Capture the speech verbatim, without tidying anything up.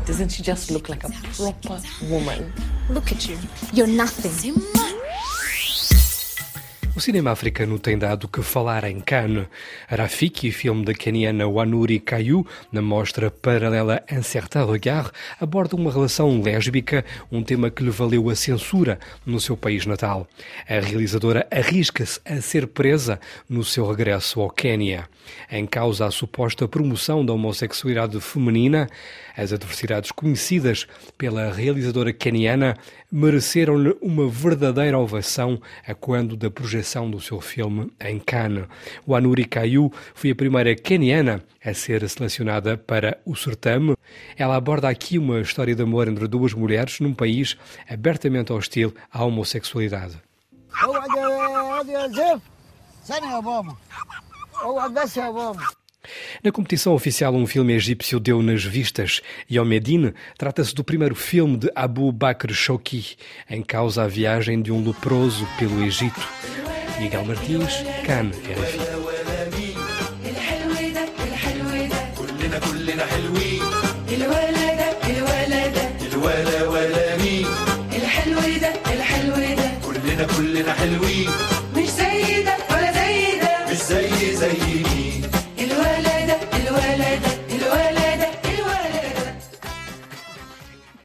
Doesn't she just look like a proper woman? Look at you. You're nothing. O cinema africano tem dado que falar em Cannes. Rafiki, filme da queniana Wanuri Kayu, na mostra paralela Un Certain Regard, aborda uma relação lésbica, um tema que lhe valeu a censura no seu país natal. A realizadora arrisca-se a ser presa no seu regresso ao Quénia. Em causa a suposta promoção da homossexualidade feminina, as adversidades conhecidas pela realizadora queniana mereceram-lhe uma verdadeira ovação a quando da projeção do seu filme em Cannes. Wanuri Kayu foi a primeira queniana a ser selecionada para o certame. Ela aborda aqui uma história de amor entre duas mulheres num país abertamente hostil à homossexualidade. Na competição oficial, um filme egípcio deu nas vistas. Yom Medine trata-se do primeiro filme de Abu Bakr Shouki, em causa a viagem de um leproso pelo Egito. Miguel Martins, Cannes, R F I. كلنا حلوين مش زي ده ولا زي ده مش زي زي